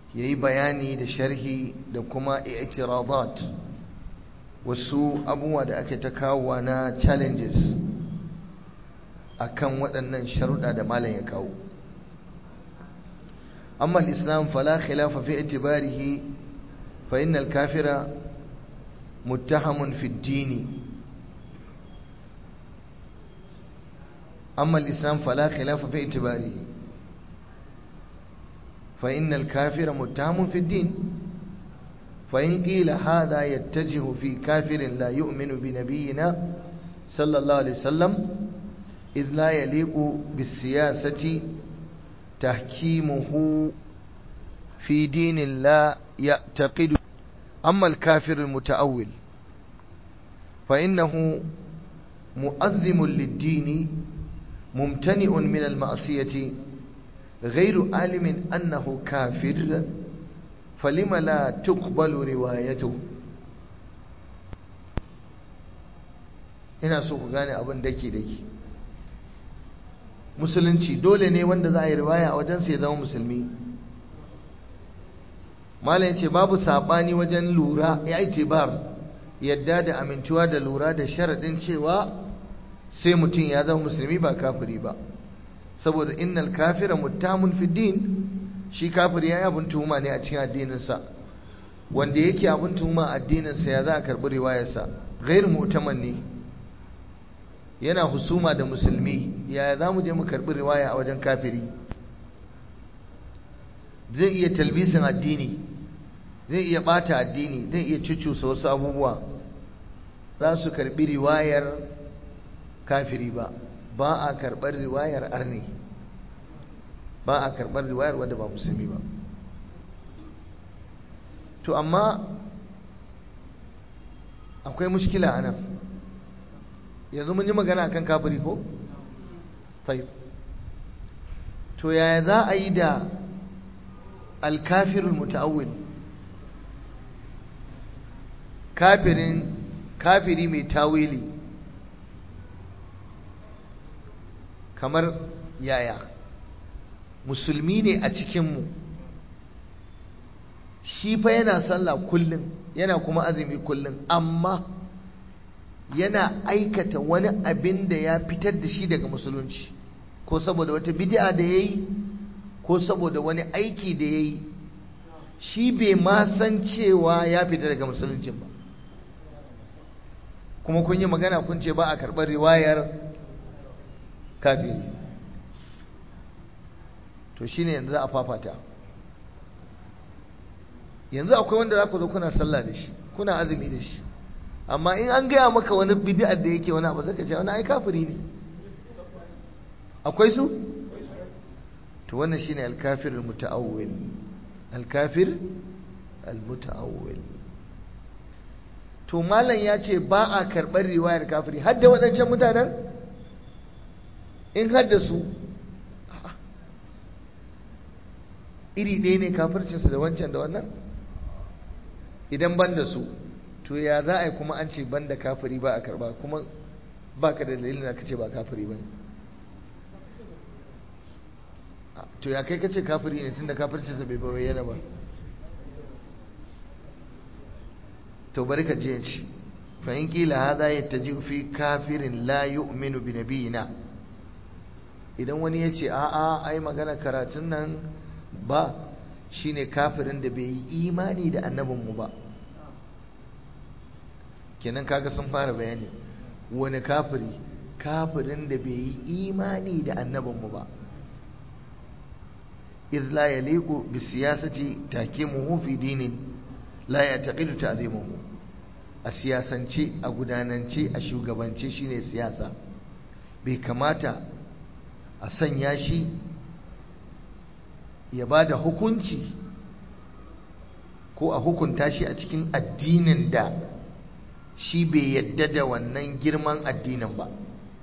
ya yi bayani da sharhi da kuma i'tiradat wasu abubuwa da ake ta kawowa na challenges akan waɗannan sharuɗa da malam ya kawo. amma al-islam fala khilafa fi i'tibarihi fa innal kafira muttahamun fi ad-din. amma al-islam fala khilafa fi i'tibarihi fa innal kafira muttahamun fi ad-din. فإن قيل هذا يتجه في كافر لا يؤمن بنبينا صلى الله عليه وسلم إذ لا يليق بالسياسة تحكيمه في دين لا يعتقد. أما الكافر المتأول فإنه مؤذم للدين ممتنئ من المعصية غير عالم أنه كافر فلم لا تقبل روايته. ina so ku gane abin dake musulunci dole ne wanda za a yi riwaya a wajen sai zama musulmi. malam ce babu sabani wajen lura ya itibar yadda da amintuwa da lura da sharadin cewa sai mutum ya zama musulmi ba kafiri ba, saboda innal kafira muttamun fi din. shi kafiri ya yi abin tuhuma ne a cikin addininsa, wanda yake abin tuhuma a addininsa ya za a karɓi riwayarsa. ghair mu'taman ne, yana husuma da musulmi, yaya za mu je mu karɓi riwaya a wajen kafiri? zai iya talbisin addini, zai iya ɓata addini, zai iya cucusa wasu abubuwa. za su karɓi riwayar kafiri ba a karɓar riwayar arni, ba a karɓar riwayar wanda ba musulmi ba. to amma akwai mushkila anan. yanzu mun yi magana akan kafiri ko? tayyib, to yaya za a yi da alkafirul muta'awwil, kafiri mai tawili? kamar yaya? musulmi ne a cikinmu, shi fa yana sallah kullum, yana kuma azumi kullum, amma yana aikata wani abin da ya fitar da shi daga musulunci, ko saboda wata bid'a da yayi, ko saboda wani aiki da yayi, shi bai ma san cewa ya fita daga musuluncin ba. kuma kun yi magana kun ce ba a karɓar riwayar kafiri. to shine yanzu za a fafata. yanzu akwai wanda za ku zo kuna sallah da shi, kuna azumi da shi, amma in an gaya maka wani bid'a da yake wani abu zaka ce wani ai kafiri ne. akwai su? to wannan shine al-kafir al-muta'awwil. al-kafir al-muta'awwil. to malam ya ce ba a karɓar riwayar kafiri, hadda waɗancan mutanen in hadda su iri ɗaya ne kafircinsu da wancan da wannan? idan ban da su, to ya za a yi kuma an ce ban da kafiri ba a karba, kuma ba ka da dalilin da ka ce ba kafiri ba ne? to ya kai ka ce kafiri ne tun da kafircinsa bai bayyana ba? to bari ka je ci fa in kila hadha yattaji fi kafirin la yu'minu bi nabiyina. idan wani ya ce a'a ai magana karatun nan ba shine kafirin da bai yi imani da annabinmu ba, kenan kaga sun fara bayani. wani kafiri? kafirin da bai yi imani da annabinmu ba. iz la yaliqu bi siyasati takimuhu fi dinin la ya'taqidu ta'zimuhu. a siyasance, a gudanance, a shugabance shine siyasa, bai kamata a sanya shi ya ba da hukunci ko a hukunta shi a cikin addinin da shi bai yadda da wannan girman addinin ba.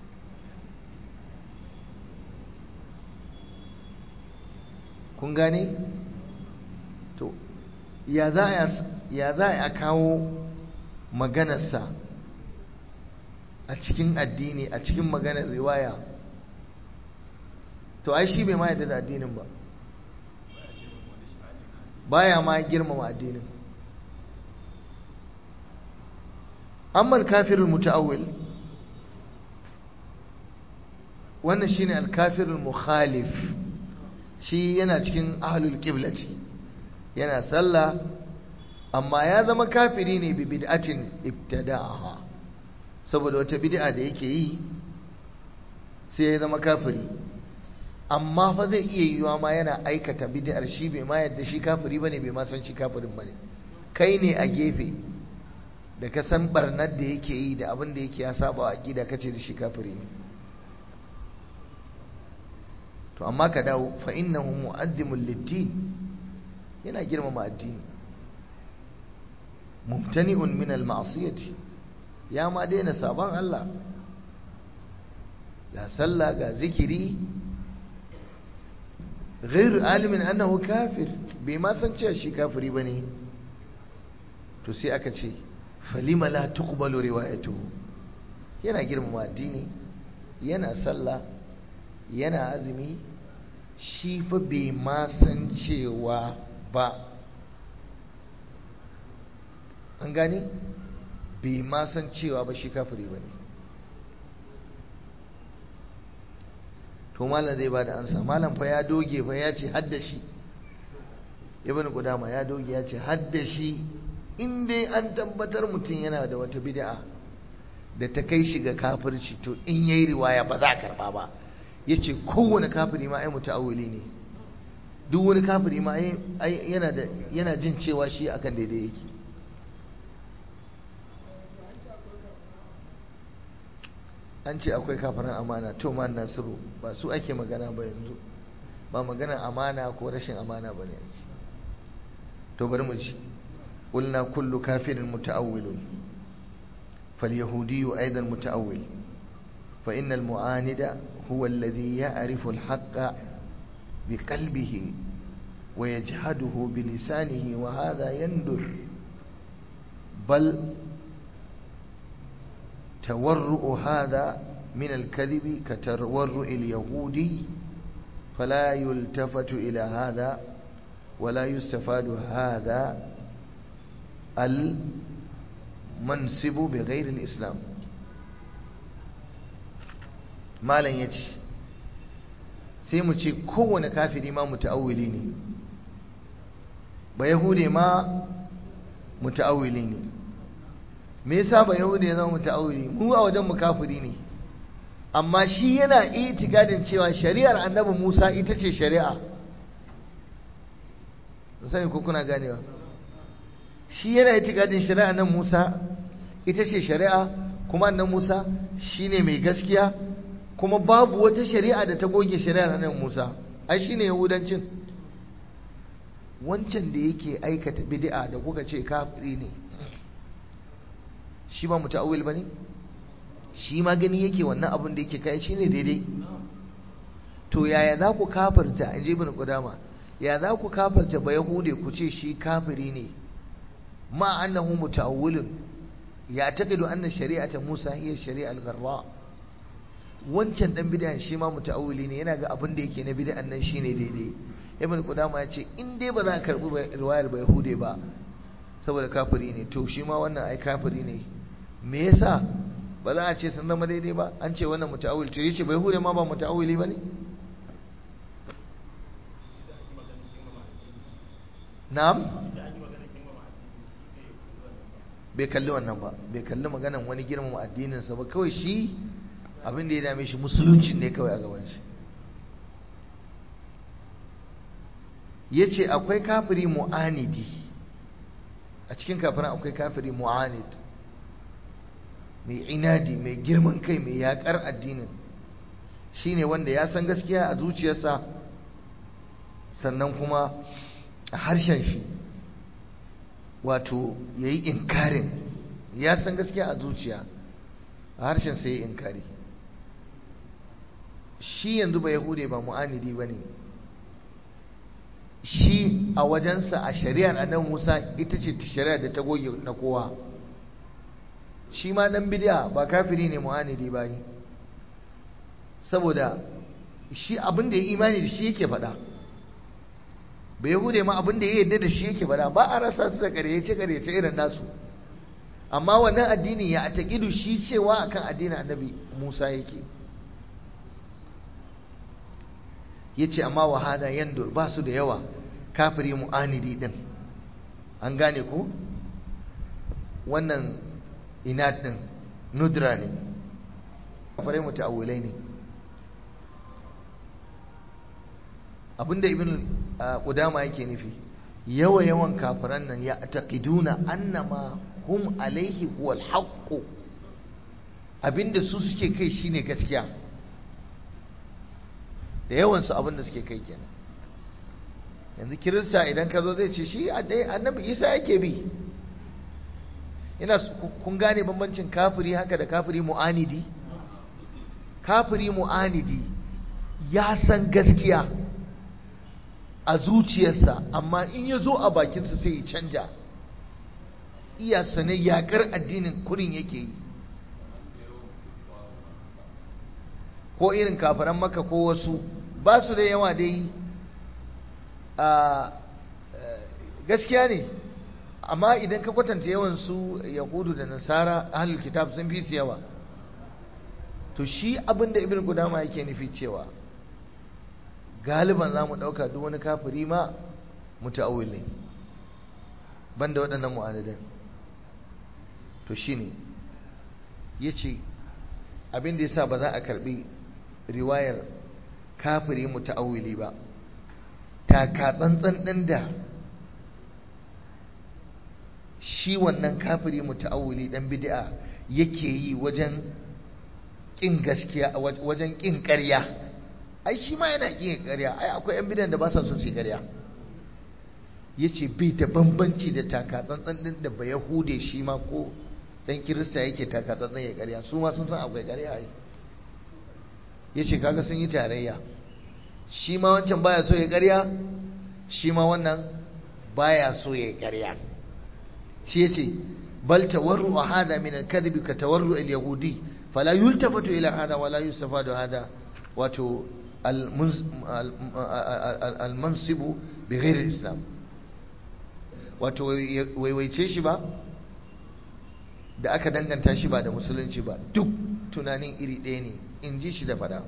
kun gane? to ya za a kawo maganarsa a cikin addini, a cikin maganar riwaya? to ai shi bai ma yadda da addinin ba. baya ma girmama addinin. amma al-kafirul muta'awwil, wannan shine al-kafirul mukhalif, shi yana cikin ahlul qiblati, yana sallah amma ya zama kafiri ne bi bid'atin ibtada'aha, saboda wata bid'a da yake yi sai ya zama kafiri. amma fa zai iya yiwa ma yana aikata bid'ar shi bai ma yadda shi kafiri bane, bai ma san shi kafirin bane. kai ne a gefe da ka san barnar da yake yi da abin da yake ya saba wa aqida, kace da shi kafiri ne. to amma ka dawo, fa innahu mu'azzimul lid-din, yana girmama addini. mumtani'un min al-ma'siyati, ya ma daina saban Allah, ga sallah ga zikiri. غير عالم أنه كافر، بما سنشأ شي كافري بني. to sai aka ce falima la tuqbalu riwayatuhu, yana girmama addini, yana sallah, yana azumi, shi fa bai ma san cewa ba, an gane, bai ma san cewa ba shi kafiri bane. to malam zai bada amsa. malam fa ya doge fa ya ce haddashi, ibn qudama ya doge ya ce haddashi, in dai an tabbatar mutum yana da wata bid'a da ta kai shi ga kafirci, to in yayi riwaya ba za a karba ba. yace kowane kafiri ma ai muta'awwili ne, duk wani kafiri ma ai yana jin cewa shi akan daidai yake. an ce akwai kafirin amana, to man Nasiru ba su ake magana ba yanzu, ba magana amana ko rashin amana bane. to bari mu ji. qulna kullu kafirin muta'awwilun falyahudiyyu aidan muta'awwil, fa innal mu'anida huwa alladhi ya'rifu al-haqqa biqalbihi wa yajhaduhu bilisanihi, wa hadha yandur, bal تورؤ هذا من الكذب كتورؤ اليهودي، فلا يلتفت إلى هذا ولا يستفاد هذا المنسب بغير الإسلام. ما لن يجي سيمتي كون كافر ما متأولين، بيهودي ما متأولين. me yasa ba yahudi ya zama muta'awwili? mu a wajen mu kafiri ne, amma shi yana itikadin cewa shari'ar annabi Musa ita ce shari'a. sai ko kuna ganewa, shi yana itikadin shari'ar annabi Musa ita ce shari'a, kuma annabi Musa shine mai gaskiya, kuma babu wata shari'a da ta goge shari'ar annabi Musa. ai shine yahudancin. wancan da yake aikata bid'a da kuka ce kafiri ne, shi ba muta'awwil bane? shi ma gani yake wannan abin da yake kai shine daidai. to yaya za ku kafirta, inji ibn qudama, ya za ku kafirta ba yahude ku ce shi kafiri ne, ma annahu muta'awwilun ya taqidu anna shari'ata Musa hiya shari'a al-gharra. wancan dan bid'a shi ma muta'awwili ne, yana ga abin da yake na bid'an nan shine daidai. ibn qudama ya ce in dai ba za ka karbi riwayar ba yahude ba saboda kafiri ne, to shi ma wannan ai kafiri ne. me yasa ba za a ce sun zama daidai ba? an ce wannan muta'awwil, to yace bai hure ma ba muta'awwili bane? na'am, bai kalli wannan ba, bai kalli maganan wani girmama addinin sa ba, kawai shi abin da ya dame shi musuluncin ne kawai a gaban shi. yace akwai kafiri mu'anidi, a cikin kafiran akwai kafiri mu'anid, mai inadi, mai girman kai, mai yakar addinin. shine wanda ya san gaskiya a zuciyarsa, sannan kuma a harshen shi wato yayi inkarin, ya san gaskiya a zuciya, a harshen sa yayi inkari. shi yanzu ba yahude ba mu'anidi bane, shi a wajensa a shari'ar annabi Musa ita ce shari'ar da ta goge na kowa. shi ma dan bid'a ba kafiri ne mu'anidi ba ne, saboda shi abin da ya imani da shi yake faɗa. bai yahude ma abin da ya yarda da shi yake bada, ba a rasa su da karyace irin nasu, amma wannan addini ya taqidu shi cewa akan addinin annabi Musa yake. yace amma wahada yandur, ba su da yawa kafiri mu'anidi din, an gane ko wannan inat din nudra ne, kafirai muta'awwilai ne. abinda ibn Qudama yake nufi, yawan kafiran nan ya taqiduna annama hum alaihi huwal haqq, abinda su suke kai shine gaskiya, da yawan su abinda suke kai kenan. yanzu kirista idan ka zo zai ce shi annabi Isa yake bi. ina kun gane bambancin kafiri haka da kafiri mu'anidi? kafiri mu'anidi ya san gaskiya a zuciyarsa, amma in ya zo a bakinsa sai ya canja, iya sane yakar addinin kurin yake yi. ko irin kafiran Makka ko wasu ba su da yawa dai, gaskiya ne, amma idan ka kwatanta yawan su yahudu da nasara ahlul kitab sun fi su yawa. to shi abinda ibn Qudama yake nufi cewa galiban za mu ɗauka duk wani kafiri ma muta'awwil ne, banda waɗannan mu'anidan. to shine yace abin da yasa ba za a karbi riwayar kafiri muta'awwili ba, taka tsantsan ɗin da shi wannan kafiri muta'awwili dan bid'a yake yi wajen kin gaskiya, wajen kin ƙarya. ai shi ma yana kin ƙarya, ai akwai yan bid'an da ba sa son su ƙarya. yace bai da bambanci da taka tsantsan din da ba yahude shi ma ko dan kirista yake taka tsantsan ya ƙarya, su ma sun san akwai ƙarya ai. yace kaga sun yi tarayya, shi ma wancan baya so ya ƙarya, shi ma wannan baya so ya ƙarya. shi yace bal tawarru hada min al-kadhib ka tawarru al-yahudi fala yultafatu ila hada wala yustafadu hada, wato al-mansibu bi ghairi al-islam, wato waiwaice shi ba da aka danganta shi ba da musulunci ba, duk tunanin iri ɗaya ne, in ji shi da fada.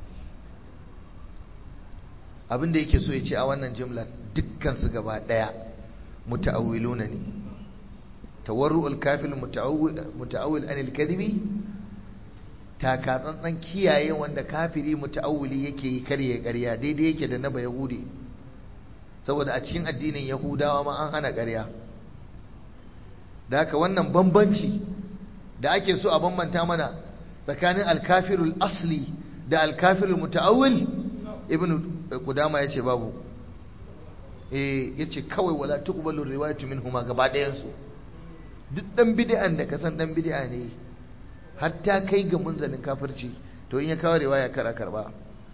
abin da yake so ya ce a wannan jimla dukkan su gaba ɗaya muta'awwiluna ne. tawarru'ul kafil muta'awwil anil kadhibi, taka tsantsan kiyaye wanda kafiri muta'awwili yake yi karye ƙarya, daidai yake da na bayahudi, saboda a cikin addinin yahudawa ma an hana ƙarya. da haka wannan bambanci da ake so a bambanta mana tsakanin alkafirul asli da alkafirul muta'awwil, ibnu Qudama yace babu, yace kawai wala tuqbalu riwayatu minhuma, gaba ɗayan su duk dan bid'an da ka san dan bid'a ne hatta kai ga munzalin kafirci, to in ya kawo riwaya kar a karba.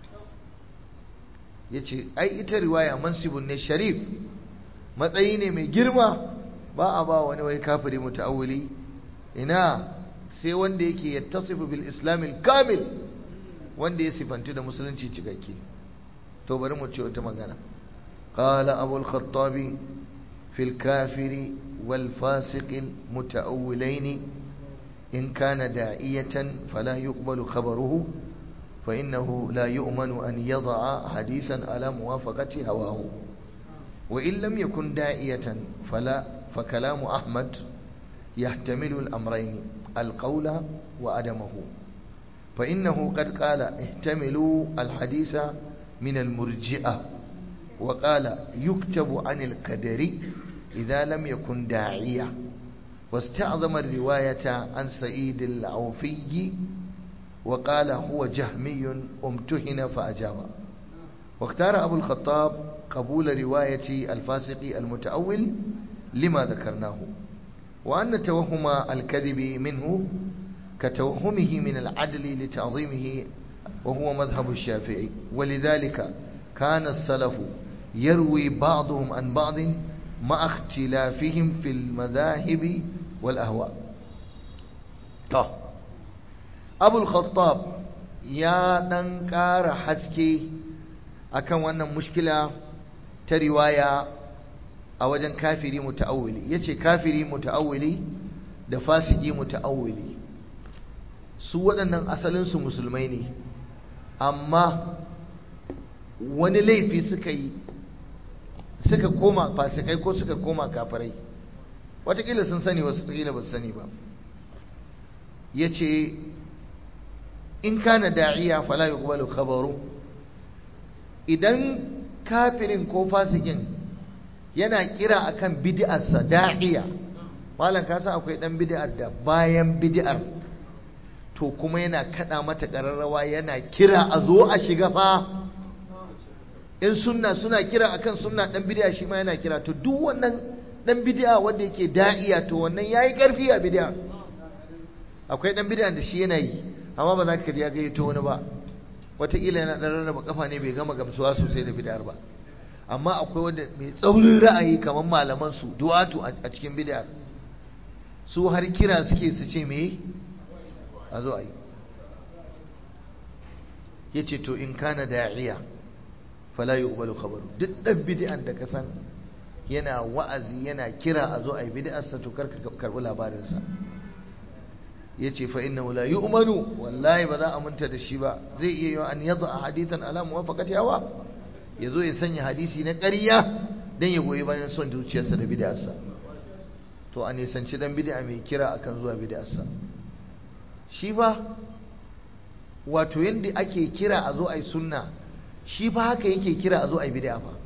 yace ai ita riwaya mansibun ne sharif, matsayi ne mai girma, ba a ba wani wai kafiri muta'awwili, ina sai wanda yake yattasifu bil islamil kamil, wanda ya sifantu da musulunci cikakke. to bari mu ce wata magana. qala abul khattabi fil kafiri wal fasiqil muta'awwilaini in kana da'iyatan fala yuqbalu khabaruhu fa innahu la yu'manu an yada'a hadisan ala muwafaqati hawahu wa in lam yakun da'iyatan فكلام أحمد يحتمل الأمرين القول وعدمه، فإنه قد قال احتملوا الحديث من المرجئة، وقال يكتب عن القدر إذا لم يكن داعية، واستعظم الرواية عن سعيد العوفي وقال هو جهمي امتهن فأجاب. واختار أبو الخطاب قبول رواية الفاسق المتأول لما ذكرناه، وأن توهم الكذب منه كتوهمه من العدل لتعظيمه، وهو مذهب الشافعي. ولذلك كان السلف يروي بعضهم عن بعض مع اختلافهم في المذاهب والأهواء. أبو الخطاب يا دنكار حسكي akan wannan mushkila ta riwaya a wajen kafiri muta'awwili. Yace kafiri muta'awwili da fasiki muta'awwili su waɗannan asalinsu musulmai ne, amma wani laifi suka yi suka koma fasikai ko suka koma kafirai. Wataƙila sun sani, wasu ƙila ba su sani ba. Ya ce in kana da'iya fala yuqbalu khabaru, idan kafirin ko fasikin yana kira akan bid'arsa da'iya, malam ka san akwai dan bid'ar da bayan bid'ar to kuma yana kada mata ƙararrawa, yana kira a zo a shiga fa. In sunna suna kira akan sunna, dan bid'a shi ma yana kira. To duk wannan dan bid'a wanda yake da'iya, to wannan yayi karfi a bid'a. Akwai dan bid'a da shi yana yi amma ba za ka ji ya gayyato wani ba, wataƙila yana dan rarraba kafa ne, bai gama gamsuwa sosai da bid'ar ba. Amma akwai wanda mai tsaurin ra'ayi kamar malaman su du'atu a cikin bid'ar, su har kira suke su ce me a zo a yi. Yace to in kana da'iya fala yuqbalu khabaru, duk dan bid'an da ka san yana wa'azi yana kira a zo ai bid'ar sa, to karka karbi labarin sa. Yace fa innahu la yu'manu, wallahi ba za a munta da shi ba. Zai iya yi an yadda hadithan ala muwafaqati hawa, yazo ya sanya hadisi na ƙarya dan ya goyi bayan son zuciyarsa da bid'ar sa. To a nisanci dan bid'a mai kira akan zuwa bid'ar sa. Shi ba wato yanda ake kira a zo ai sunna, shi fa haka yake kira a zo a yi bid'a fa.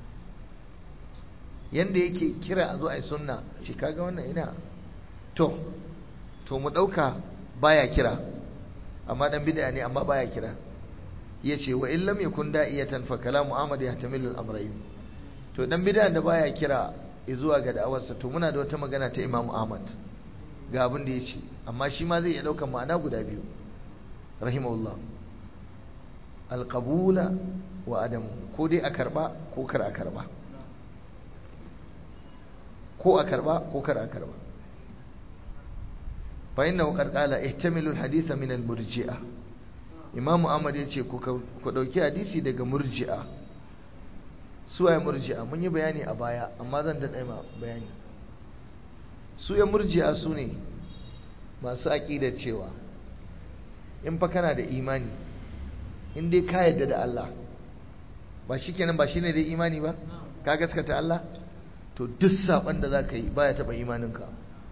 Yanda yake kira a zo a yi sunna, ce kaga wannan ina to mu dauka baya kira, amma dan bid'a ne amma baya kira. Yace wa illam yakun da'iyatan fa kalamu Ahmad yahtamilu al-amrayn. To dan bid'a da baya kira zuwa ga da'awarsa, to muna da wata magana ta Imam Ahmad ga abin da yace, amma shi ma zai iya daukan ma'ana guda biyu rahimahullah. Alƙabula wa adamu, ko dai a karɓa ko kar a karɓa, ko a karɓa ko kar a karɓa. fa innahu qad qala ihtamilu alhaditha min almurji'a. Imam Ahmad yace ku dauki hadisi daga murji'a. Su ay murji'a mun yi bayani a baya, amma zan daɗa ma bayani. Su ya murji'a su ne masu aqidar cewa in fa kana da imani, in dai ka yarda da Allah, ba shi kenan, ba shi ne dai imani ba, ka gaskata Allah, to duk saban da za ka yi baya taɓa imaninka.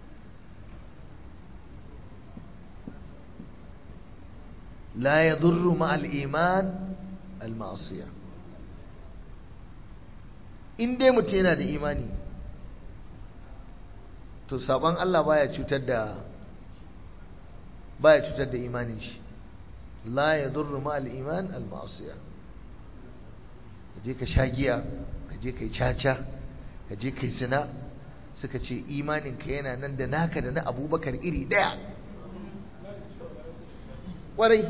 la ya durru ma'al iman al-ma'asiya. In dai mutum yana da imani, to saban Allah baya cutar da imanin shi. la ya durru ma'al iman al-ma'asiya. Kaje ka sha giya, kaje kai caca, kaje kai zina, suka ce imanin ka yana nan da naka da na Abubakar iri daya. Kwarai.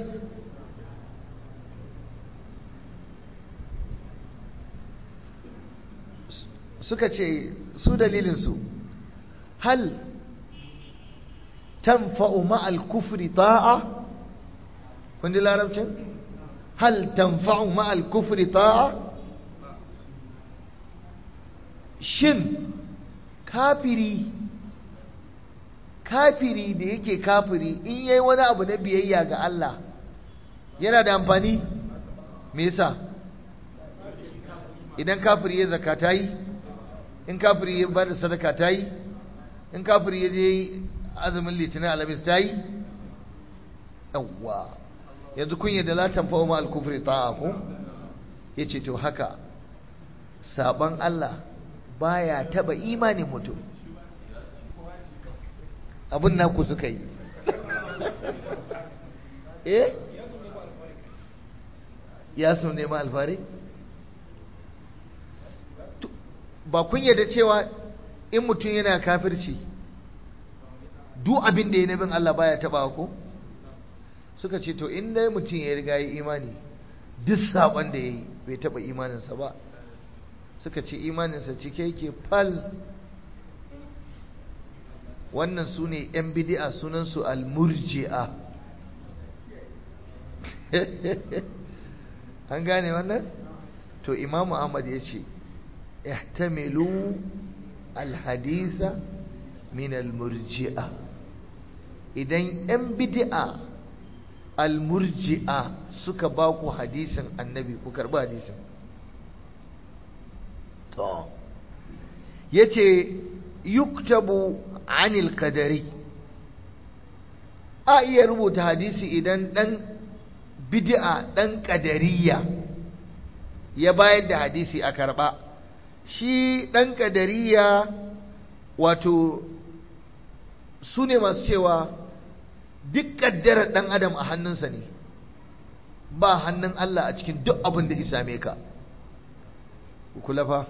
Suka ce su dalilin su, hal tanfa'u ma'al kufri ta'a. Kun ji larabcin? Hal tanfa'u ma'al kufri ta'a? Shin kafiri da yake kafiri in yayi wani abu na biyayya ga Allah yana da amfani? Me yasa? Idan kafiri ya zakata yi, in kafiri ya bada sadaka ta yi, in kafiri ya je azumin litinin alamis ta yi. Yawwa, yanzu kun yadda la tanfa'u ma al-kufri ta'a ko? Yace to haka saban Allah baya taba imanin mutum. Abun naku suka yi. Ya sun nema alfari? Ba kun yadda cewa in mutum yana kafirci duk abin da ya nabin Allah baya taba ko? Suka ce to in dai mutum ya riga yi imani, duk saban da ya yi bai taba imaninsa ba. Suka ce imaninsa cike yake fal. Wannan su ne ‘yan bidi'a, sunansu al-murji'a. An gane wannan? To Imamu Ahmad ya ce ihtamilu alhadisa min almurji'a. Idan yan bid'a almurji'a suka ba ku hadisin annabi, ku karbi hadisin. to yace yuktabu anil qadari, a iya rubuta hadisi idan dan bid'a dan qadariya ya bayar da hadisi a karba. Shi dan qadariya wato su ne masu cewa duk kaddarar dan adam a hannunsa ne, ba hannun Allah a cikin duk abin da ya same ka. kula fa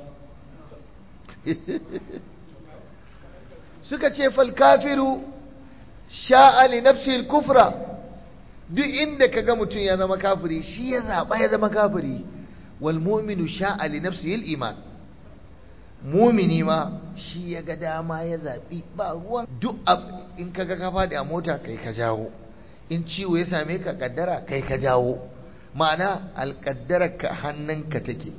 suka ce fal kafiru sha'a li nafsi al kufra, duk inda kaga mutum ya zama kafiri shi ya zaba ya zama kafiri. wal mu'minu sha'a li nafsi al iman, mu'mini ma shi ya ga dama ya zabi, ba ruwan duk in kaga ka fadi a mota kai ka jawo, in ciwo ya same ka kaddara kai ka jawo, ma'ana alƙaddarar ka hannunka take.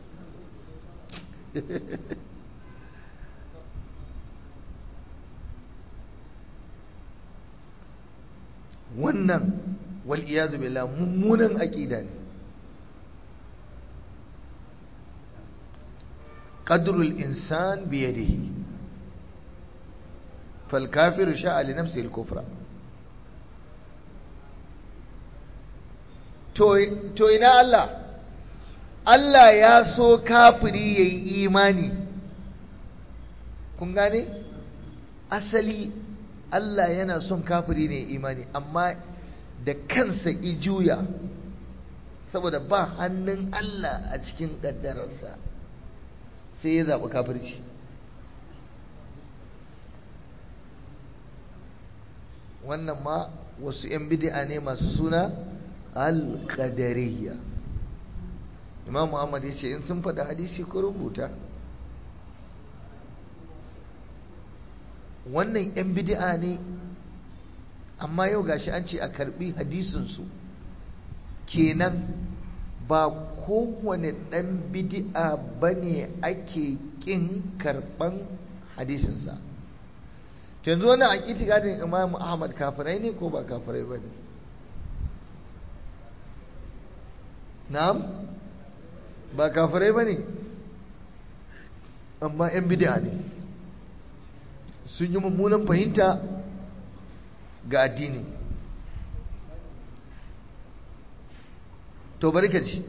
wannan wal iyadu billah mummunan aqida ne. qadrul insan bi yadihi fal kafiru sha'a li nafsihi al kufra. to ina Allah ya so kafiri yayi imani, kun gane asali Allah yana son kafiri ne imani, amma da kansa ijuya saboda ba hannun Allah a cikin kaddararsa sai ya zaɓi kafirci. wannan ma wasu 'yan bid'a ne masu suna al-qadariyya. Imam Muhammad ya ce in sun faɗa hadisi ko rubuta. wannan 'yan bid'a ne, amma yau gashi an ce a karbi hadisinsu. kenan ba kowane ɗan bid'a bane ake ƙin karɓan hadisinsa. yanzu wannan a itikadin Imam Ahmad kafirai ne ko ba kafirai ba ne? na'am, ba kafirai ba ne, amma 'yan bid'a ne, sun yi mummunan fahimta ga addini. to bari ka ji,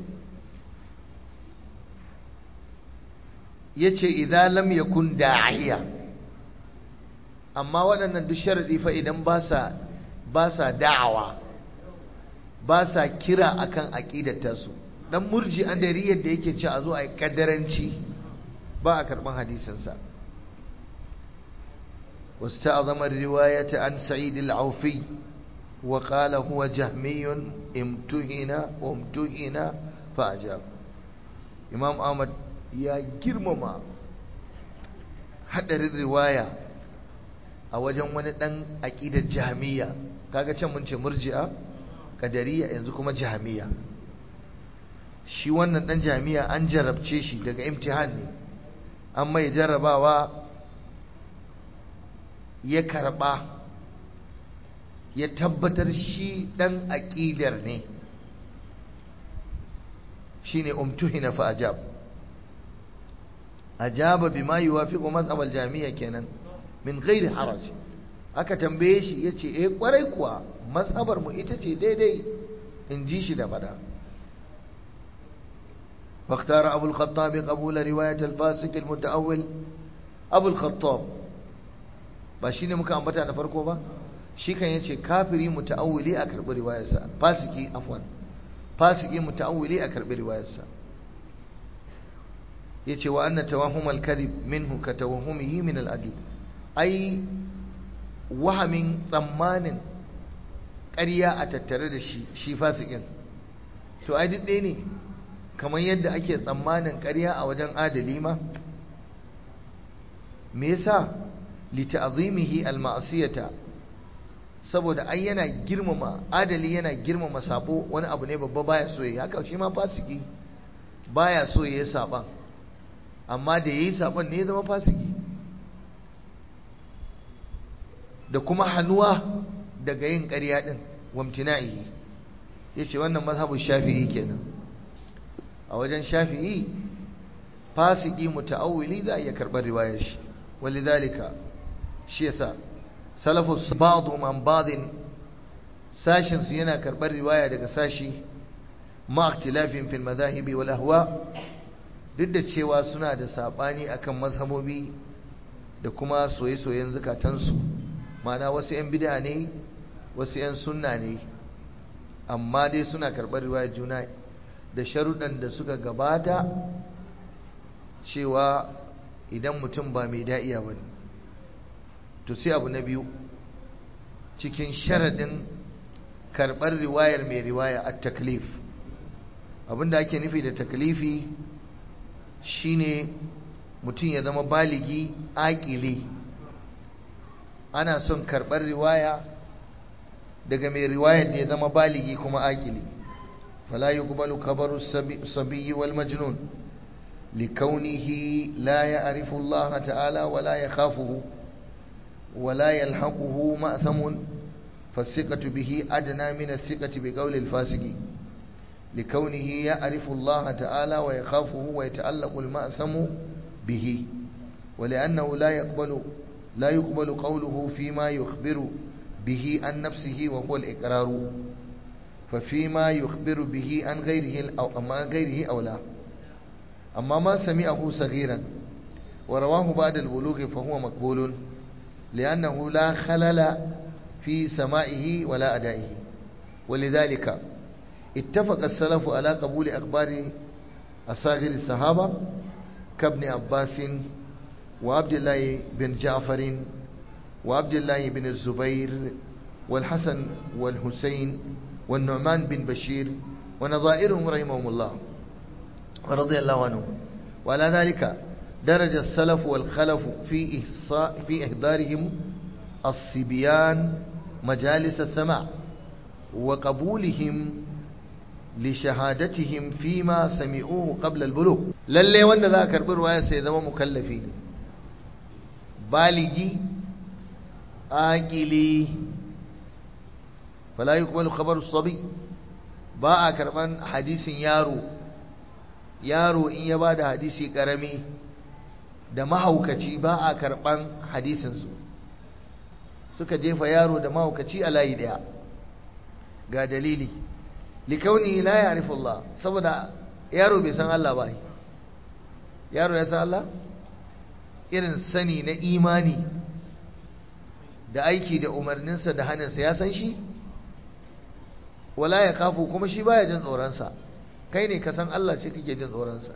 yace idza lam yakun da'iya, amma waɗannan duk sharadi fa idan ba sa da'awa, ba sa kira akan aqidar tasu. dan murji'an da riyar da yake ci a zo a yi kaddaranci ba a karban hadisinsa. واستعظم الرواية عن سعيد العوفي وقال هو جهمي امتهن فأجاب. إمام أحمد يا جرمما حدر الرواية أوجن ونطن أكيد الجهمية. kaga can mun ce murji'a kadariya, yanzu kuma jahmiya. shi wannan dan jahmiya an jarabce shi daga imtihan ne, an mai jarabawa ya karba, ya tabbatar shi dan aqidar ne, shine umtuhina fa ajaba bima yuwafiqu mazhab al-jahmiyya kenan min ghairi haraj. aka tambaye shi yace kwarai kuwa mazhabar mu ita ce daidai, in ji shi da fada. واختار أبو الخطاب قبول رواية الفاسق المتأول. أبو الخطاب ba shine muka ambata na farko ba, shi kan yace kafiri muta'awwili a karbi riwayarsa, fasiki muta'awwili a karbi riwayarsa. yace wa anna tawahhum al-kadhib minhu ka tawahhumihi min al-adib, ai wahamin tsammanin ƙarya a tattare da shi fasikin, to ai duk ɗaya ne, kamar yadda ake tsammanin ƙarya a wajen adali ma. me yasa? lita'zimihi al-ma'siyata, saboda ai yana girmama, adali yana girmama sabo, wani abu ne babba baya so yayi, haka shi ma fasiki baya so yayi saban. amma da yayi sabon ne ya zama fasiki. Da kuma hannuwa daga yin ƙarya din wamtina'i, yace wannan mazhabu Shafi'i kenan. A wajen Shafi'i fasiki muta'awwili za ya karbar riwayar shi, walidhalika shi yasa salafus ba'dhum an ba'din, sashin su yana karbar riwaya daga sashi ma ikhtilafin fil madahibi wal ahwa, duk da cewa suna da sabani akan mazhabobi da kuma soye-soyen zakatansu. Ma'ana wasu yan bid'a ne, wasu yan sunna ne, amma dai suna karbar riwayar juna da sharuɗan da suka gabata, cewa idan mutum ba mai da'iya bane. To sai abu na biyu cikin sharadin karbar riwayar mai riwaya at-taklif. Abinda ake nufi da taklifi shine mutum ya zama baligi aqili. Ana son karbar riwaya daga mai riwayar da ya zama baligi kuma aqili. fala yuqbalu khabaru as-sabiy wal majnun likawnihi la ya'rifu Allah ta'ala wa la yakhafuhu wa la yalhaquhu ma'thamun فالثقة به أدنى من الثقة بقول الفاسق لكونه يعرف الله تعالى ويخافه ويتعلق المأثم به، ولأنه لا يقبل قوله فيما يخبر به عن نفسه وهو الإقرار، ففيما يخبر به عن غيره أولى. أما ما سمعه صغيرا ورواه بعد البلوغ فهو مقبول، لأنه لا خلل في سمائه ولا أدائه. ولذلك اتفق السلف على قبول أخبار أصاغر الصحابة كابن عباس وعبد الله بن جعفر وعبد الله بن الزبير والحسن والحسين والنعمان بن بشير ونظائرهم رحمهم الله ورضي الله عنهم. وعلى ذلك درج السلف والخلف في إحضارهم الصبيان مجالس السماع وقبولهم لشهادتهم فيما سمعوه قبل البلوغ. lalle wanda za a karbi ruwaya sai zama mukallafi ne, baligi aqili. fala yuqbalu khabaru as-sabi, ba a karban hadisin yaro in ya bada hadisi karami, da mahaukaci ba a karban hadisin su. Suka jefa yaro da mahaukaci a layi daya, ga dalili likauni la ya'rifu Allah, saboda yaro bai san Allah ba. Yaro ya san Allah irin sani na imani da aiki da umarninsa da hannunsa, ya san shi. Wala ya kafu, kuma shi baya jin tsoronsa. Kai ne ka san Allah ce kake jin tsoronsa.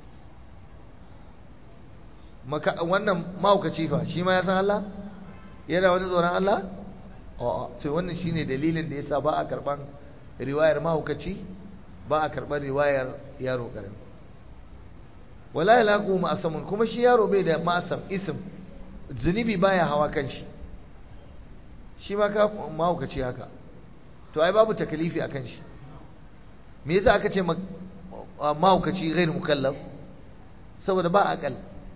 Wannan mahaukaci fa shi ma ya san Allah, yana wani tsoron Allah? A'a. sai wannan shine dalilin da yasa ba a karban riwayar mahaukaci, ba a karban riwayar yaro karami. wala yalaqu ma'asamun, kuma shi yaro bai da ma'asam ism, zunubi baya hawa kan shi ma ka mahaukaci haka. To ai babu takalifi akan shi. Me yasa aka ce mahaukaci ghairu mukallaf? saboda ba aqal.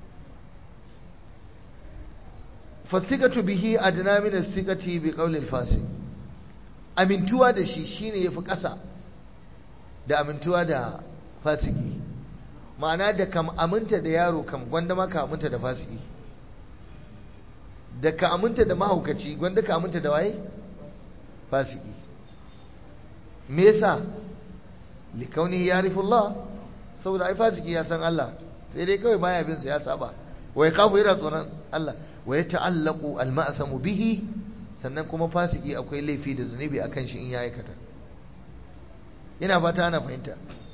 fasikatu bihi adna min as-sikati bi qawli al-fasik, amintuwa da shi shine yafi ƙasa da amintuwa da fasiki. Ma'ana da kam aminta da yaro kam gwanda ma ka aminta da fasiki, da ka aminta da mahaukaci gwanda ka aminta da waye? Fasiki. Me yasa? likauni ya'rifu Allah, saboda ai fasiki ya san Allah, sai dai kawai baya bin sa, ya saba. wa yakhafu, yana tsoron Allah. wa yata'allaqu al-ma'samu bihi, sannan kuma fasiki akwai laifi da zunubi akan shi in ya aikata. ina fata ana fahimta.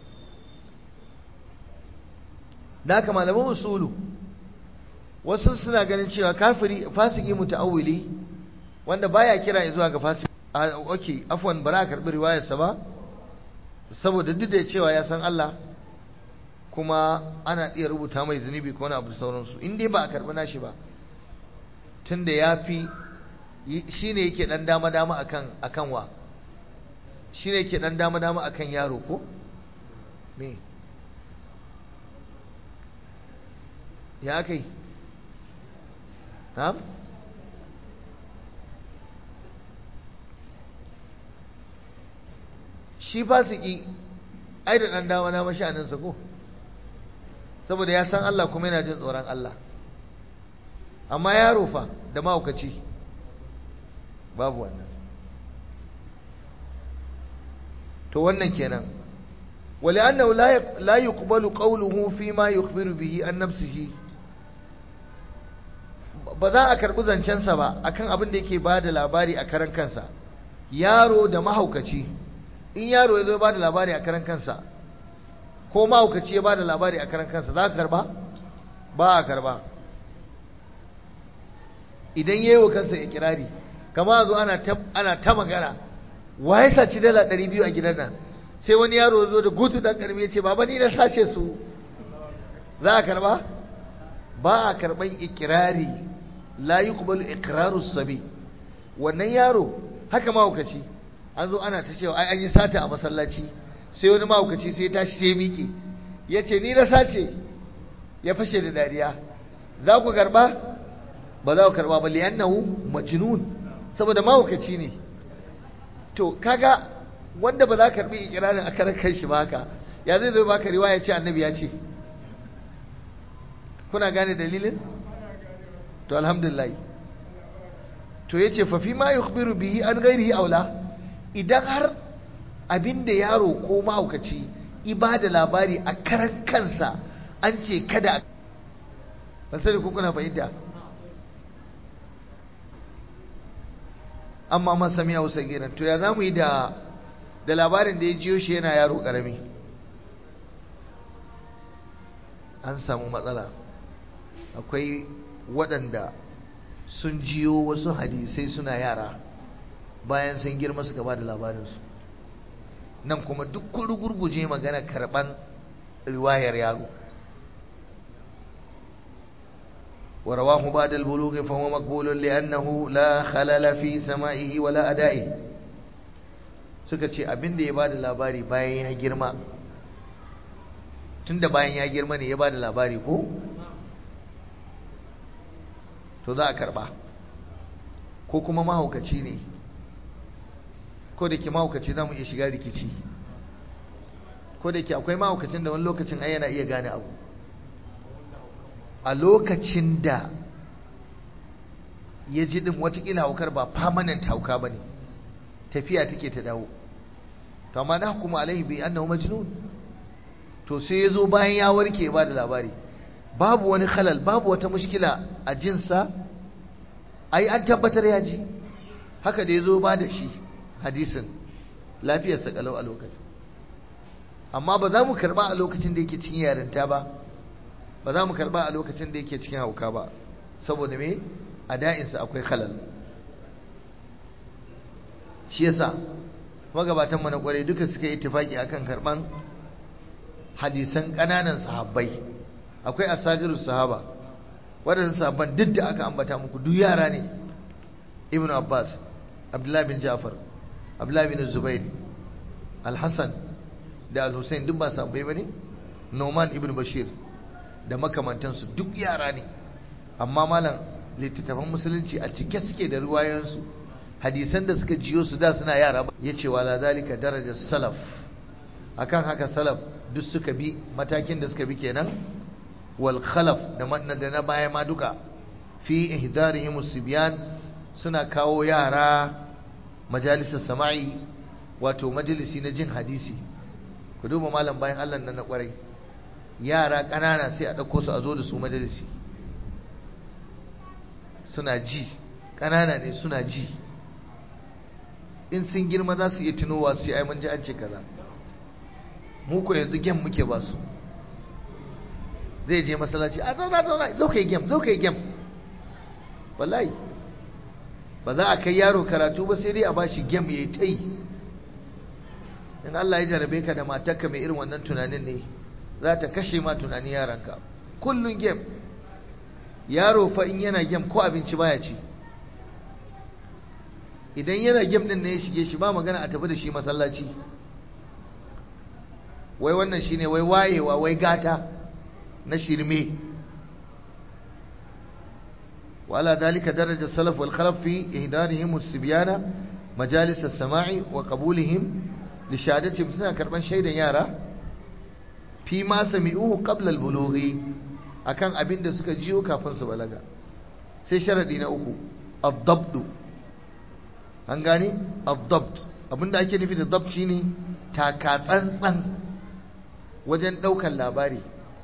da haka malaman usulu wasu suna ganin cewa fasiki muta'awwili wanda baya kira zuwa ga fasiki, okay afwan, bara karbi riwayarsa ba, saboda duk da cewa ya san Allah kuma ana iya rubuta mai zunubi ko wani abu da sauransu, in dai ba a karbi nashi ba, tunda yafi shine yake dan dama akan wa, shine yake dan dama akan yaro ko me. ya kai na'am shi fasiki ai da dan dama na mashaninsa ko saboda ya san Allah kuma yana jin tsoron Allah amma yaro fa da mahaukaci babu wannan to wannan kenan ولأنه لا يقبل قوله فيما يخبر به عن نفسه ba za a karɓi zancensa ba akan abin da yake ba da labari a karan kansa yaro da mahaukaci in yaro ya zo ba da labari a karan kansa ko mahaukaci ya ba da labari a karan kansa za ka karba ba a karba idan ya yi wa kansa ikirari kama zo ana ta magana wa ya saci dala 200 a gidan nan sai wani yaro zo da gutu dan karmi ya ce baba ni na sace su za a karba ba a karban ikirari la yuqbalu iqraru sabi wannan yaro haka mahaukaci an zo ana ta cewa ai an yi sata a masallaci sai wani mahaukaci sai ya tashi sai miƙe ya ce ni na sace ya fashe da dariya za ku karba ba za ku karba ba liyannahu majnun saboda mahaukaci ne to kaga wanda ba za ka karbi ikirarin a karan kanshi ba haka ya zai zo baka riwaya ce annabi ya ce kuna gane dalilin to alhamdulillah to yace fa fi ma yukhbiru bihi an ghairihi aula idan har abinda yaro ko mahaukaci ibada labari a karan kansa an ce kada ban sani ko kuna fahimta amma man sami hausa giran to ya zamu yi da labarin da ya jiyo shi yana yaro karami an samu matsala akwai waɗanda sun jiyo wasu hadisai suna yara bayan sun girma suka ba da labarinsu nan kuma duk gurguje magana karɓan riwayar yaro ورواه بعد البلوغ فهو مقبول لأنه لا خلل في سمائه ولا أدائه suka ce abin da ya bada labari bayan ya girma tunda bayan ya girma ne ya bada labari ko to za a karba ko kuma mahaukaci ne ko da ke mahaukaci za mu iya shiga rikici ko da ke akwai mahaukacin da wani lokacin ai yana iya gane abu a lokacin da ya ji din watakila haukar ba permanent hauka ba ne tafiya take ta dawo to amma na hukuma alaihi bi annahu majnun to sai ya zo bayan ya warke ba da labari babu wani khalal babu wata mushkila a jinsa ai an tabbatar ya ji haka da ya zo ba da shi hadisin lafiyarsa kalau a lokacin amma ba za mu karba a lokacin da yake cikin yarinta ba za mu karba a lokacin da yake cikin hauka ba saboda me a da'insa akwai khalal shi yasa magabatan mu na kware duka suka yi ittifaki akan karban hadisan kananan sahabbai akwai asagirus sahaba wadannan sahabban duk da aka ambata muku duk yara ne ibnu abbas abdullah bin ja'far abdullah bin zubair al-hasan da al-husain duk ba sahabbai bane numan ibnu bashir da makamantansu duk yara ne amma malam littattafan musulunci a cike suke da ruwayoyinsu hadisan da suka jiyo su da suna yara ba yace wala zalika darajar salaf akan haka salaf duk suka bi matakin da suka bi kenan wal khalaf da na baya ma duka fi ihdarihim sibyan suna kawo yara majalisar sama'i wato majalisi na jin hadisi ku duba malam bayan Allah nan na kwarai yara ƙanana sai a ɗauko su a zo da su majalisi suna ji ƙanana ne suna ji in sun girma za su iya tunowa su yi ai mun ji an ce kaza mu ko yanzu gem muke ba su zai je masallaci a zauna zo kai gem wallahi ba za a kai yaro karatu ba sai dai a bashi gem yayi ta yi in Allah ya jarabe ka da matarka mai irin wannan tunanin ne za ta kashe ma tunanin yaranka kullun gem yaro fa in yana gem ko abinci baya ci idan yana gem din ne ya shige shi ba magana a tafi da shi masallaci wai wannan shine wai wayewa wai gata na shirme وعلى ذلك درج السلف والخلف في إهدارهم السبيان مجالس السماع وقبولهم لشهادتهم سنة كربان شيدا يارا فيما سمعوه قبل البلوغ أكان أبين دسك جيو كافن سبالغا سيشردين أكو الضبط هنغاني الضبط abin da ake nufi da dabt shine taka tsantsan wajen daukar labari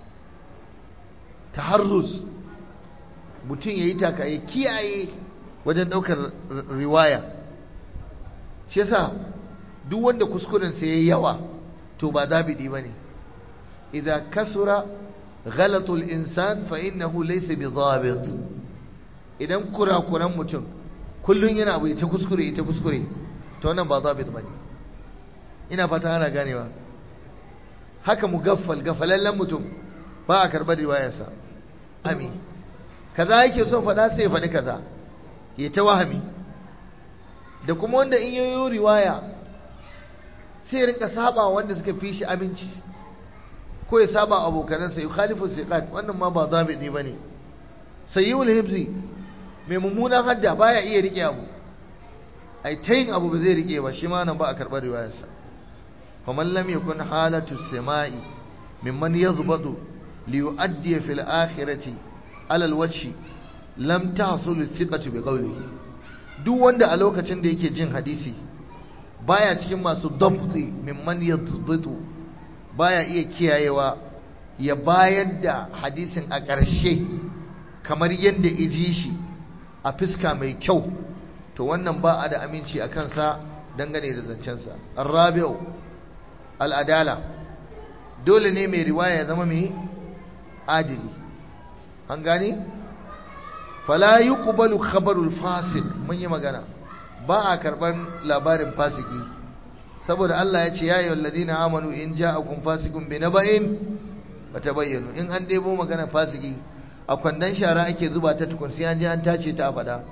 taharruz mutum yayi taka ya kiyaye wajen daukar riwaya shi yasa duk wanda kuskuren sa yayi yawa to ba zabidi bane idza kasura ghalatul insan fa innahu laysa bidhabit idan kurakuran mutum kullun yana abu ita kuskure to wannan ba zabit bane ina fata ana ganewa haka gafalallen mutum ba a karbar riwayarsa ami kaza yake so faɗa sai faɗi kaza ya ta wahami da kuma wanda in yayo riwaya sai rinka saba wanda suka fi shi aminci ko ya saba abokanansa ya khalifu siqat wannan ma ba zabit ne bane sayyul hibzi mai mummunan hadda baya iya rike abu ai tayin abu ba zai rike ba shi ma nan ba a karbar riwayarsa faman lam yakun halatu samai mimman yazbatu li yuaddi fil akhirati ala alwajhi lam tahsul thiqatu bi qawlihi duk wanda a lokacin da yake jin hadisi baya cikin masu dabti mimman yazbatu baya iya kiyayewa ya bayar da hadisin a ƙarshe kamar yadda iji shi a fiska mai kyau to wannan ba a da aminci a kansa dangane da zancensa arrabi'u al'adala dole ne mai riwaya ya zama mai adili an gane fala yuqbalu khabarul fasiq mun yi magana ba a karban labarin fasiki saboda Allah ya ce ya ayyuhal ladina amanu in ja'akum fasiqun binaba'in fatabayyanu in an debo magana fasiki a kwandon shara ake zuba ta tukun sai an je an tace ta a fada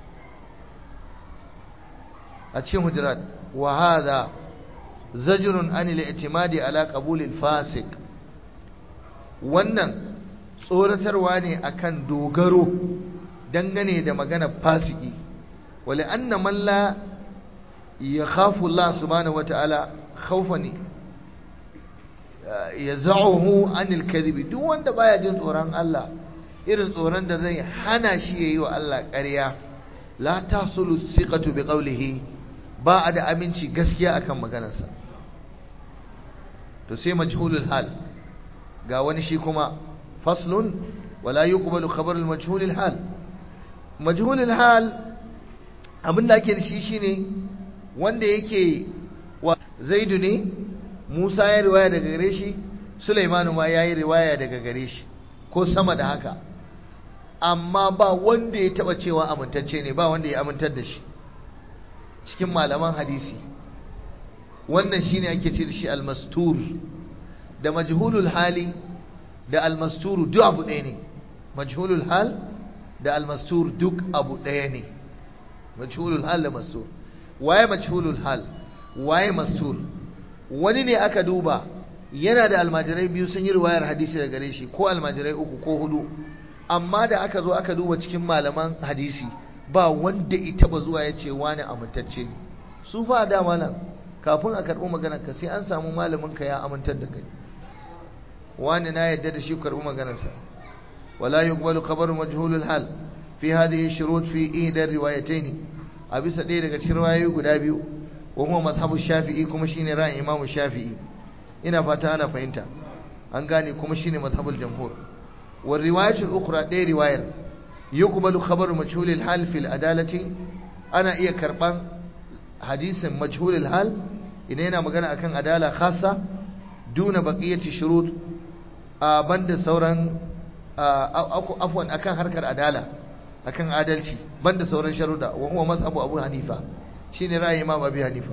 a cikin hujurat wa hadha zajrun an al-i'timadi ala qabul al-fasiq wannan tsoratarwa ne akan dogaro dangane da magana fasiki wala anna man la yakhafu Allah subhanahu wataala khawfan yaz'uhu an al-kadhib duk wanda baya jin tsoron Allah irin tsoron da zai hana shi yayi wa Allah ƙarya la tasulu thiqatu bi qawlihi ba a da aminci gaskiya akan maganarsa to sai majhulul hal ga wani shi kuma faslun wala yuqbalu khabarul majhulul hal majhulul hal abinda ake da shi shine wanda yake Zaidu ne Musa ya riwaya daga gare shi Sulaimanu ma yayi riwaya daga gare shi ko sama da haka amma ba wanda ya taba cewa amintacce ne ba wanda ya amintar da shi cikin malaman hadisi wannan shine ake ce da shi al-mastur da majhulul hali da al-mastur duk abu ɗaya ne majhulul hal da al-mastur duk abu ɗaya ne majhulul hal da mastur waye majhulul hal waye mastur wani ne aka duba yana da almajirai biyu sun yi riwayar hadisi daga gare shi ko almajirai uku ko hudu amma da aka zo aka duba cikin malaman hadisi ba wanda ita ba zuwa ya ce wani amintacce ne su fa da malam kafin a karɓi maganar ka sai an samu malamin ka ya amintar da kai wani na yadda da shi karɓi maganarsa wala yuqbalu khabaru majhulul hal fi hadhihi shurut fi ihda riwayatayn a bisa ɗaya daga cikin riwayoyi guda biyu wa huwa mazhabu shafi'i kuma shine ra'ayin imamu shafi'i ina fata ana fahimta an gane kuma shine mazhabul jamhur wa riwayatul ukhra ɗaya riwayar yuqbalu khabaru majhulil hal fil adalati ana iya karban hadisin majhulil hal idan yana magana akan adala khassa duna baqiyati shurut banda sauran afwan akan harkar adala akan adalci banda sauran sharuda wa huwa mazhabu abu hanifa shine ra'ayi imam abi hanifa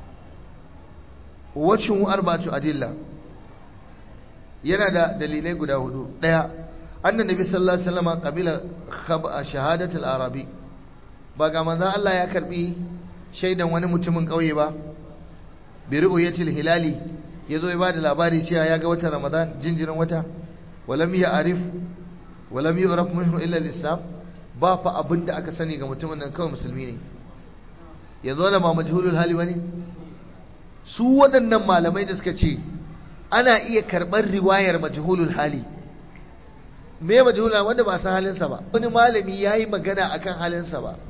wacin arba'atu adilla yana da dalilai guda hudu daya annabi sallallahu alaihi wasallam qabila shahadatul arabi ba ga manzon Allah ya karbi shaidan wani mutumin kauye ba bi ru'yatil hilali yazo ya bada labari cewa ya ga watan ramadan jinjirin wata walam ya'rif walam yu'raf minhu illa al-islam ba fa abin da aka sani ga mutumin nan, kawai musulmi ne. yanzu wannan ba majhulul hali bane? su waɗannan malamai da suka ce ana iya karɓar riwayar majhulul hali, me majhulul hali? Wanda ba san halinsa ba, wani malami yayi magana akan halinsa ba.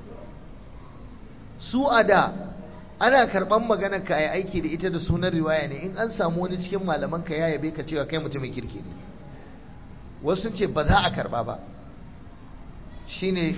su a da ana karɓar maganar ka yi aiki da ita da sunan riwaya ne in an samu wani cikin malaman ka ya yabe ka cewa kai mutumin kirki ne. wasu sun ce ba za a karɓa ba, shine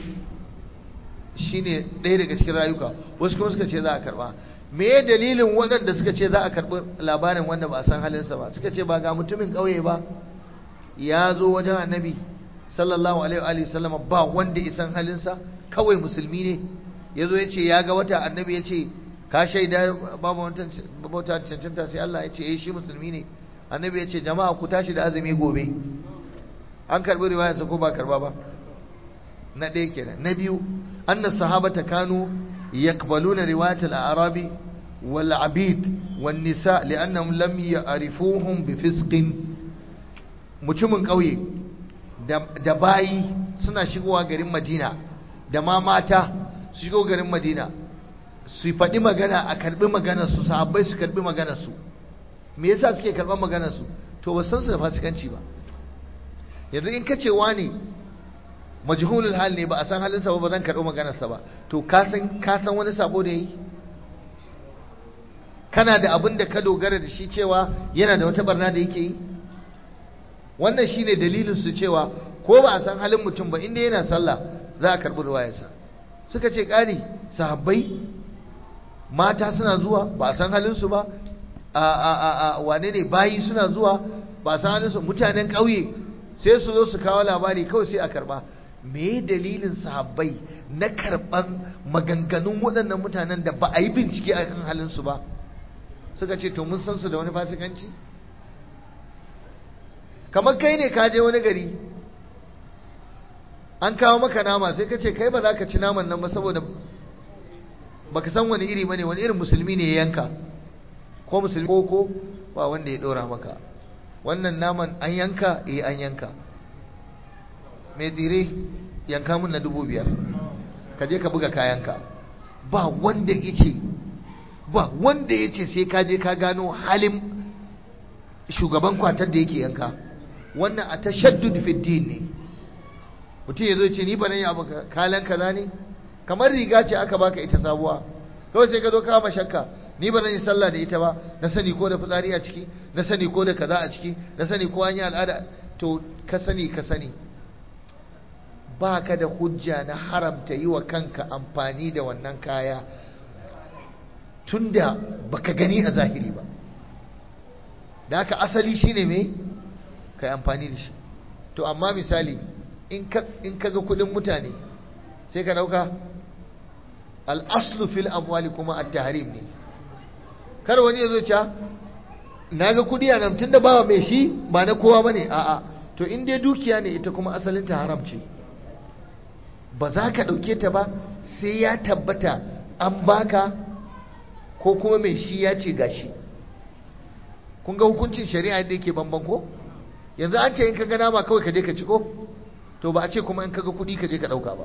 ɗaya daga cikin rayuka. wasu kuma suka ce za a karɓa. me dalilin waɗanda suka ce za a karɓi labarin wanda ba a san halinsa ba? suka ce ba ga mutumin ƙauye ba ya zo wajen annabi sallallahu alaihi wa sallam, ba wanda ya san halinsa, kawai musulmi ne. ya zo ya ce ya ga wata, annabi ya ce ka shaida babu bauta cancanta sai Allah, ya ce shi musulmi ne. annabi ya ce jama'a ku tashi da azumi gobe. an karɓi riwayarsa ko ba karɓa ba? na ɗaya kenan. na biyu, annas sahabata kanu يقبلون رواية الأعراب والعبيد والنساء لأنهم لم يعرفوهم بفسق. mutumin ƙauye da bayi suna shigowa garin Madina, da ma mata su shigo garin Madina su faɗi magana, a karɓi maganarsu, sahabbai su karɓi maganarsu. me yasa suke karɓar maganarsu? to ba san su da fasikanci ba. yanzu in kace wani majhulul hal ne, ba a san halinsa ba zan karɓi maganarsa ba, to ka san wani sabo da yi? kana da abin da ka dogara da shi cewa yana da wata barna da yake yi? wannan shine dalilin su cewa ko ba a san halin mutum ba, inda yana sallah za a karɓi ruwayarsa. suka ce ƙari sahabbai mata suna zuwa ba a san halinsu ba, wane ne bayi suna zuwa ba a san halinsu, mutanen ƙauye sai su zo su kawo labari kawai sai a karɓa. me dalilin sahabbai na karɓan maganganun waɗannan mutanen da ba a yi bincike a kan halinsu ba? suka ce to mun san su da wani fasikanci? kamar kai ne ka je wani gari an kawo maka nama, sai ka ce kai ba za ka ci naman nan ba saboda baka san wani iri bane, wani irin musulmi ne ya yanka, ko musulmi ko ba wanda ya ɗora maka. wannan naman an yanka, an yanka. mai tsire yanka mun na 5,000, ka je ka buga kayanka. ba wanda ya ce sai ka je ka gano halin shugaban kwatar da yake yanka. wannan a tashaddud fi din ne. mutum ya zo ce ni ba nan ya baka kalan kaza ne, kamar riga ce aka baka ita sabuwa, kawai sai ka zo ka shakka, ni ba nan yi sallah da ita ba, na sani ko da fitsari a ciki, na sani ko da kaza a ciki, na sani ko an yi al'ada. to ka sani ba ka da hujja na haramta yi wa kanka amfani da wannan kaya tunda baka gani a zahiri ba. da haka asali shine me kai amfani da shi. to amma misali in ka ga kudin mutane sai ka dauka al-aslu fil amwali kuma at-tahrim ne. kar wani ya zo ca naga kudi a nan tunda ba mai shi ba na kowa bane, a'a. to in dai dukiya ne ita kuma asalin ta haram ce, ba za ka ɗauke ta ba sai ya tabbata an baka ko kuma mai shi ya ce gashi. kun ga hukuncin shari'a da yake banban ko? yanzu an ce in ka ga nama kawai ka je ka ci ko? to ba a ce kuma in ka ga kuɗi ka je ka ɗauka ba.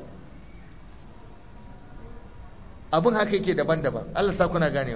abin haka yake daban-daban. Allah sa kuna ganewa.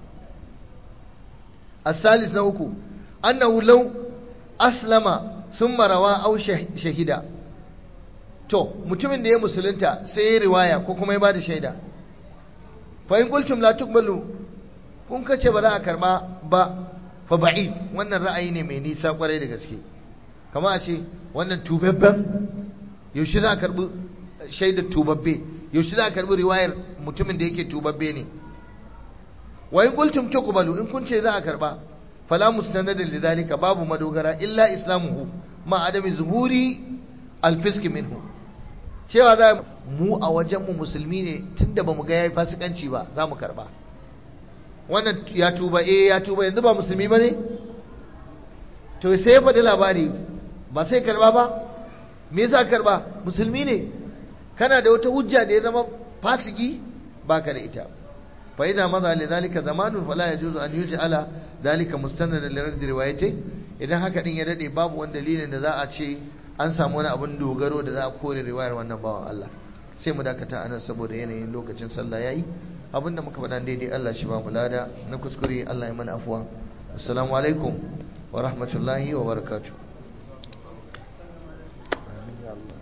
as-salis na uku, annahu law aslama thumma rawa aw shahida. to mutumin da ya musulunta sai ya riwaya ko kuma ya bada shaida, fa in qultum la tuqbalu, kun kace ba za a karba ba, fa ba'id, wannan ra'ayi ne mai nisa kwarai da gaske. kama a ce wannan tubabben, yaushe za a karbi shaidar tubabbe, yaushe za a karbi riwayar mutumin da yake tubabbe ne. wa in qultum tuqbalu, in kun ce za a karba, fala mustanadin lidhalika, babu madogara illa islamuhu ma adami zuhuri alfiski minhu. cewa za mu a wajenmu musulmi ne tunda bamu ga yayi fasikanci ba za mu karba. wannan ya tuba, ya tuba, yanzu ba musulmi bane, to sai ya faɗi labari ba sai karba ba. me yasa karba? musulmi ne. kana da wata hujja da ya zama fasiki? baka da ita. fa idza madha li zalika zamanun fala yajuzu an yuj'ala zalika mustanadan li radd riwayati. idan haka din ya dade babu wani dalilin da za a ce an samu wani abin dogaro da za a kore riwayar wannan bawan Allah. sai mu dakata anan saboda yanayin lokacin sallah yayi. abinda muka faɗa daidai Allah shi ba mu lada, na kuskure Allah ya mana afuwa. assalamu alaikum wa rahmatullahi wa barakatuh.